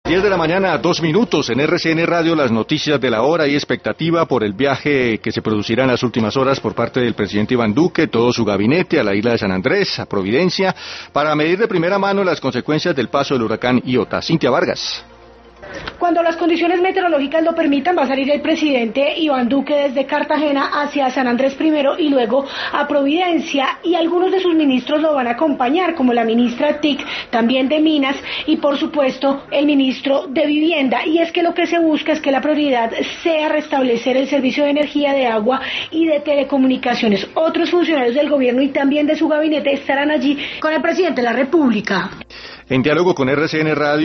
10 de la mañana, 2 minutos, en RCN Radio, las noticias de la hora y expectativa por el viaje que se producirá en las últimas horas por parte del presidente Iván Duque, todo su gabinete a la isla de San Andrés, a Providencia, para medir de primera mano las consecuencias del paso del huracán Iota. Cintia Vargas. Cuando las condiciones meteorológicas lo permitan, va a salir el presidente Iván Duque desde Cartagena hacia San Andrés primero y luego a Providencia, y algunos de sus ministros lo van a acompañar, como la ministra TIC, también de Minas, y por supuesto el ministro de Vivienda. Y es que lo que se busca es que la prioridad sea restablecer el servicio de energía, de agua y de telecomunicaciones. Otros funcionarios del gobierno y también de su gabinete estarán allí con el presidente de la República. En diálogo con RCN Radio.